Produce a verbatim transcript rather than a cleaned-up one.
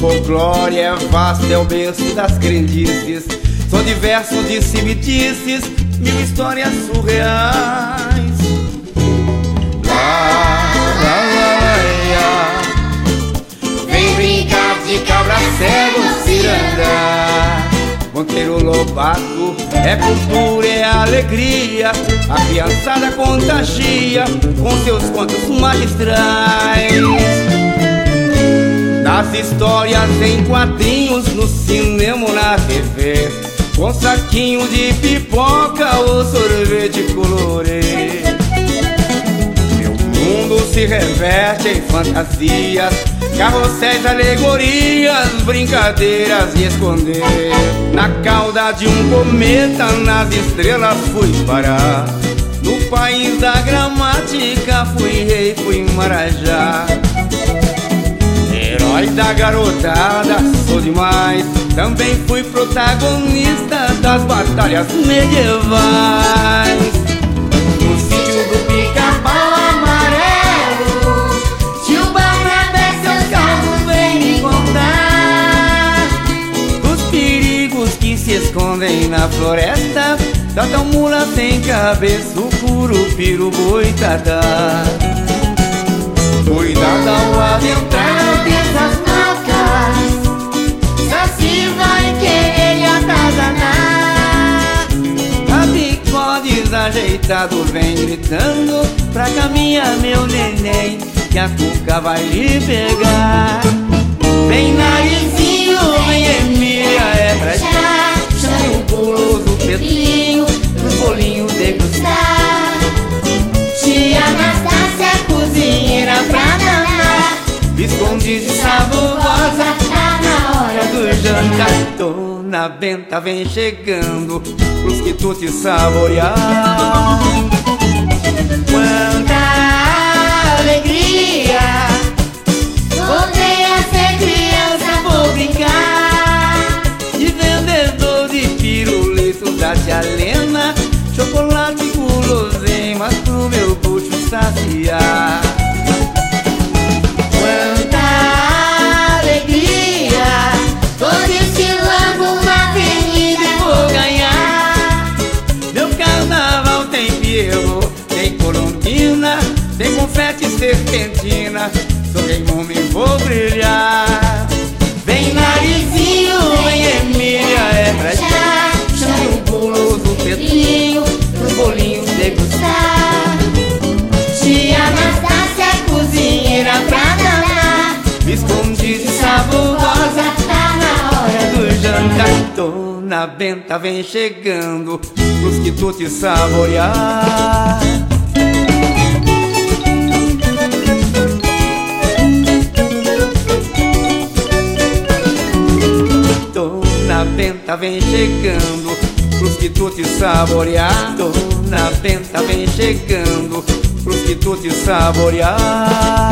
folclore é vasto, é o berço das crendices. São diversos disse-me-disses, mil histórias surreais. Lá, lá, lá, lá. Vem brincar de cabra cego, ciranda. Monteiro Lobato é cultura, é alegria. A criançada contagia com seus contos magistrais. Das histórias em quadrinhos, no cinema ou na T V, com saquinho de pipoca ou sorvete colorê. Meu mundo se reverte em fantasias, carrosséis, alegorias, brincadeiras e esconder. Na cauda de um cometa, nas estrelas fui parar. No país da gramática, fui rei, fui marajá. Herói da garotada, sou demais. Também fui protagonista das batalhas medievais. No sítio do Pica-Pau Amarelo, tio Barnabé, seus carros vem me contar os perigos que se escondem na floresta. Tata mula sem cabeça, o curupira, o boitatá. Cuidado ao adentrar dessas marcas, Saci vai querer lhe atazanar. A bigodes ajeitado vem gritando: pra caminhar meu neném, que a cuca vai lhe pegar. Vem narizinho, vem Emília, é pra já. Chame o guloso Pedrinho, os bolinhos degustar. Tia Anastácia, cozinheira pra danar, escondida e saborosa, tá na hora do jantar. Dona Benta vem chegando pros quitutes saborear. Quanta alegria, voltei a ser criança, vou brincar de vendedor de pirulitos da tia Lena, chocolate e guloseimas pro meu bucho saciar. Quanta alegria, tô desfilando na avenida e vou ganhar. Meu carnaval tem pierro, tem colombina, tem confete e serpentina. Sou rei mundo e vou brilhar. Vem narizinho, vem Emília, é pra já. Chame o guloso Pedrinho, os bolinhos degustar. Tia Anastácia, cozinheira pra danar, escondida e saborosa, tá na hora do jantar. Dona Benta vem chegando pros quitutes saborear. Dona Benta vem chegando pros quitutes saborear. Dona Benta vem chegando pros quitutes saborear.